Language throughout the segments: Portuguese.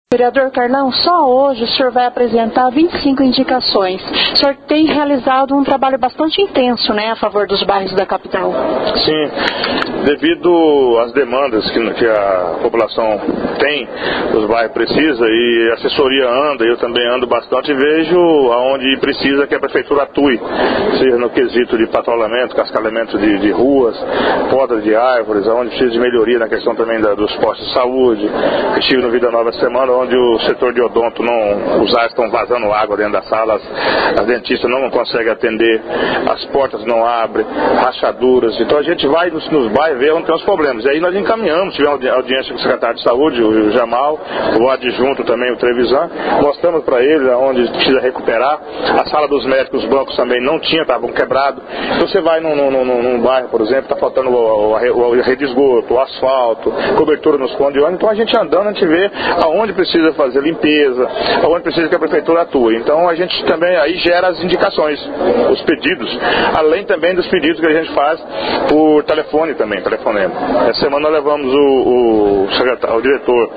Vereador Carlão, só hoje o senhor vai apresentar 25 indicações. O senhor tem realizado um trabalho bastante intenso, né, a favor dos bairros da capital. Sim, devido às demandas que a população tem, os bairros precisam, e a assessoria anda, eu também ando bastante e vejo aonde precisa que a prefeitura atue, seja no quesito de patrulhamento, cascalhamento de ruas, poda de árvores, aonde precisa de melhoria na questão também dos postos de saúde. Eu estive no Vida Nova essa semana, onde o setor de odonto, os ares estão vazando água dentro das salas, as dentistas não conseguem atender, as portas não abrem, rachaduras. Então a gente vai nos bairros ver onde tem os problemas. E aí nós encaminhamos, tivemos audiência com o secretário de saúde, o Jamal, o adjunto também, o Trevisan, mostramos para ele onde precisa recuperar. A sala dos médicos, os bancos também não tinham, estavam quebrados. Então você vai num bairro, por exemplo, está faltando a rede de esgoto, o asfalto, cobertura nos pontos de ônibus. Então a gente andando, a gente vê aonde precisa fazer limpeza, aonde precisa que a prefeitura atue. Então a gente também aí gera as indicações, os pedidos, além também dos pedidos que a gente faz por telefone também, telefonema. Essa semana nós levamos o diretor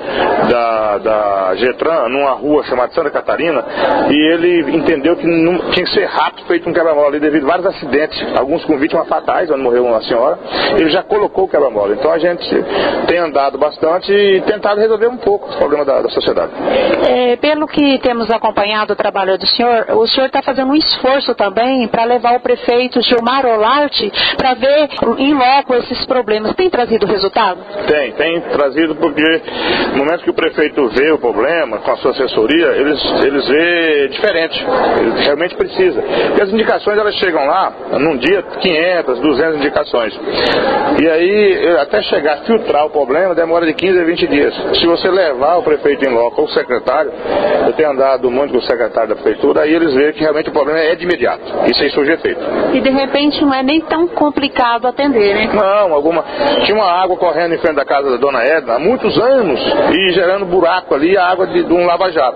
da Getran numa rua chamada Santa Catarina, e ele entendeu que não, tinha que ser rápido, feito um quebra-mola ali devido a vários acidentes, alguns com vítimas fatais, onde morreu uma senhora. Ele já colocou o quebra-mola. Então a gente tem andado bastante e tentado resolver um pouco os problemas da sociedade. Pelo que temos acompanhado o trabalho do senhor, o senhor está fazendo um esforço também para levar o prefeito Gilmar Olarte para ver em loco esses problemas. Tem trazido resultado? Tem trazido, porque no momento que o prefeito vê o problema com a sua assessoria, eles vê diferente, ele realmente precisa. E as indicações, elas chegam lá, num dia 500, 200 indicações. E aí, até chegar a filtrar o problema, demora de 15 a 20 dias. Se você levar o prefeito em loco ou o secretário, eu tenho andado muito com o secretário da prefeitura, aí eles veem que realmente o problema é de imediato. Isso aí surge efeito. E de repente não é nem tão complicado atender, né? Não, tinha uma água correndo em frente da casa da dona Edna há muitos anos e gerando buraco ali, a água de um lava-jato.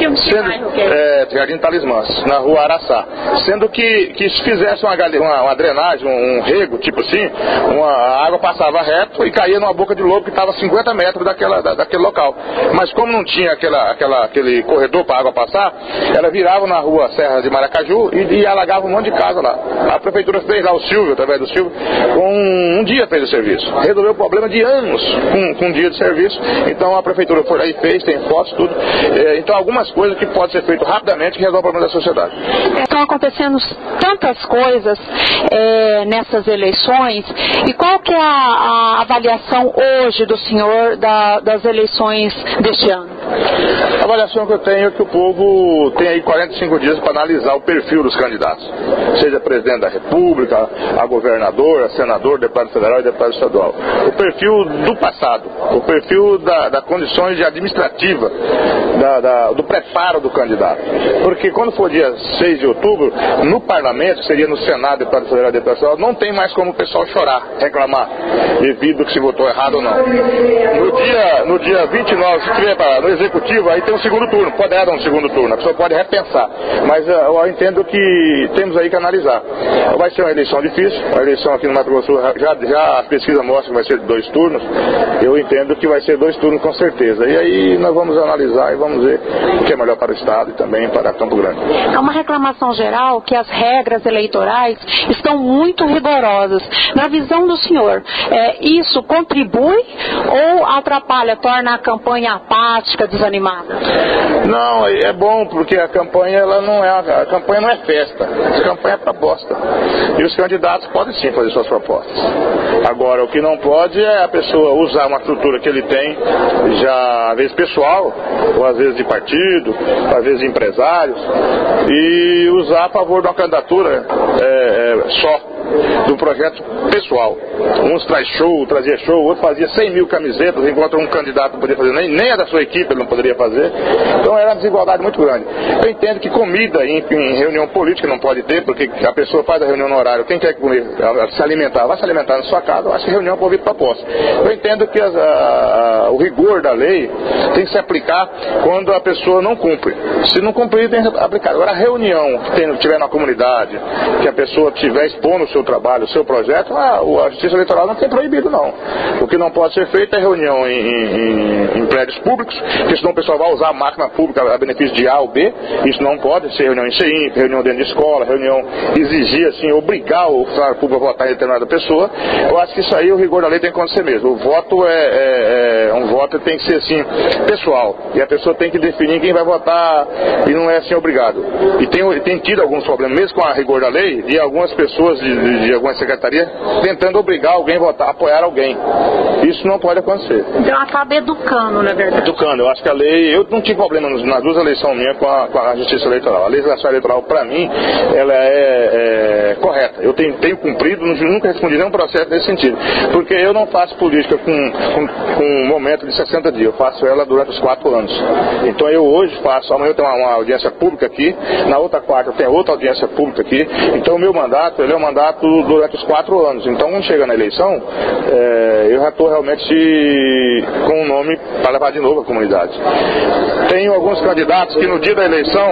Jardim Talismãs, na rua Araçá. Sendo que se fizesse uma drenagem, um rego, tipo assim, a água passava reto e caía numa boca de lobo que estava a 50 metros daquele local. Mas como não tinha aquele corredor para a água passar, ela virava na rua Serra de Maracaju e alagava um monte de casa lá. A prefeitura fez lá, o Silvio, através do Silvio, com um dia fez o serviço. Resolveu o problema de anos com um dia de serviço. Então a prefeitura foi lá e fez, tem fotos, tudo. Então algumas coisas que podem ser feitas rapidamente que resolvem o problema da sociedade. Estão acontecendo tantas coisas nessas eleições, e qual que é a avaliação hoje do senhor das eleições deste ano? A avaliação que eu tenho é que o povo tem aí 45 dias para analisar o perfil dos candidatos, seja presidente da República, a governador, a senador, deputado federal e deputado estadual. O perfil do passado, o perfil das condições administrativas, do preparo do candidato. Porque quando for dia 6 de outubro, no parlamento, que seria no Senado, deputado federal e deputado estadual, não tem mais como o pessoal chorar, reclamar, devido que se votou errado ou não. No dia 29, se tiver no executivo, aí tem um segundo turno, poderá dar um segundo turno, a pessoa pode repensar, mas eu entendo que temos aí que analisar. Vai ser uma eleição difícil, a eleição aqui no Mato Grosso do Sul, já a pesquisa mostra que vai ser 2 turnos, eu entendo que vai ser 2 turnos com certeza, e aí nós vamos analisar e vamos ver o que é melhor para o Estado e também para Campo Grande. É uma reclamação geral que as regras eleitorais estão muito rigorosas. Na visão do senhor, isso contribui ou atrapalha, torna a campanha apática, desanimada? Não, é bom, porque a campanha não é festa, a campanha é proposta. E os candidatos podem sim fazer suas propostas. Agora, o que não pode é a pessoa usar uma estrutura que ele tem, já às vezes pessoal, ou às vezes de partido, às vezes de empresários, e usar a favor de uma candidatura só, de um projeto pessoal. Uns trazia show, outros fazia 100 mil camisetas, enquanto um candidato não podia fazer, nem a da sua equipe ele não poderia fazer. Então era uma desigualdade muito grande. Eu entendo que comida em reunião política não pode ter, porque a pessoa faz a reunião no horário, quem quer comer, se alimentar, vai se alimentar na sua casa, eu acho que reunião pode vir proposta. Eu entendo que o rigor da lei tem que se aplicar quando a pessoa não cumpre. Se não cumprir, tem que aplicar. Agora a reunião que tiver na comunidade, que a pessoa estiver expondo o seu trabalho, trabalho, o seu projeto, a Justiça Eleitoral não tem proibido, não. O que não pode ser feito é reunião em prédios públicos, porque senão o pessoal vai usar a máquina pública a benefício de A ou B. Isso não pode ser reunião em CEIMP, reunião dentro de escola, reunião exigir, assim, obrigar o funcionário público a votar em determinada pessoa. Eu acho que isso aí, o rigor da lei tem que acontecer mesmo. O voto um voto tem que ser, assim, pessoal. E a pessoa tem que definir quem vai votar e não é, assim, obrigado. E tem tido alguns problemas, mesmo com a rigor da lei, de algumas pessoas de algumas secretarias tentando obrigar alguém a votar, apoiar alguém. Isso não pode acontecer. Então acaba educando, na verdade. Educando. Eu acho que a lei, eu não tive problema nas duas eleições minhas com a Justiça Eleitoral. A legislação eleitoral, para mim, ela é correta. Eu tenho cumprido, nunca respondi nenhum processo nesse sentido. Porque eu não faço política com um momento de 60 dias. Eu faço ela durante os 4 anos. Então eu hoje faço, amanhã eu tenho uma audiência pública aqui, na outra quarta eu tenho outra audiência pública aqui. Então o meu mandato, ele é um mandato durante os 4 anos. Então quando chega na eleição, eu já estou realmente com um nome para levar de novo a comunidade. Tenho alguns candidatos que no dia da eleição,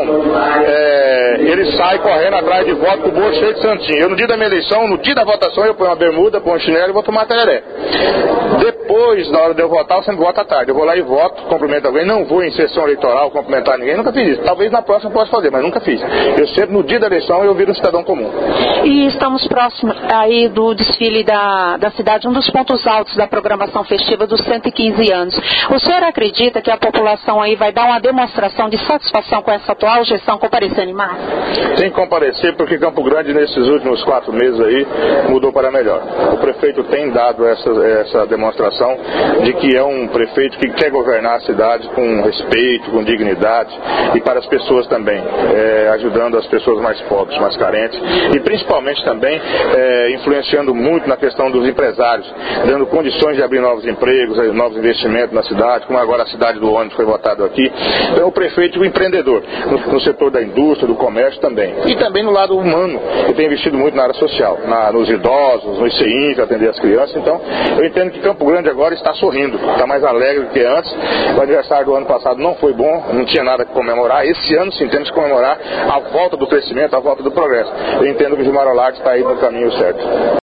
eles saem correndo atrás de voto com o bolso cheio de santinho. Eu no dia da minha eleição, no dia da votação, eu ponho uma bermuda, ponho um chinelo e vou tomar tereré. Depois, na hora de eu votar, eu sempre voto à tarde. Eu vou lá e voto, cumprimento alguém, não vou em sessão eleitoral cumprimentar ninguém, nunca fiz isso. Talvez na próxima eu possa fazer, mas nunca fiz. Eu sempre, no dia da eleição, eu viro um cidadão comum. E estamos próximos aí do desfile da cidade, um dos pontos altos da programação festiva dos 115 anos. O senhor acredita que a população aí vai dar uma demonstração de satisfação com essa atual gestão comparecendo em massa? Tem que comparecer porque Campo Grande, nesses últimos 4 meses aí, mudou para melhor. O prefeito tem dado essa demonstração de que é um prefeito que quer governar a cidade com respeito, com dignidade e para as pessoas também, ajudando as pessoas mais pobres, mais carentes e principalmente também influenciando muito na questão dos empresários, dando condições de abrir novos empregos, novos investimentos na cidade, como agora a cidade do ônibus foi votado aqui. Então o prefeito e o empreendedor, no setor da indústria, do comércio também. E também no lado humano, ele tem investido muito na área social, nos idosos, no ICI, atender as crianças. Então, eu entendo que Campo Grande agora está sorrindo, está mais alegre do que antes. O aniversário do ano passado não foi bom, não tinha nada que comemorar. Esse ano, sim, temos que comemorar a volta do crescimento, a volta do progresso. Eu entendo que o Gilmar Olarte está aí no caminho certo.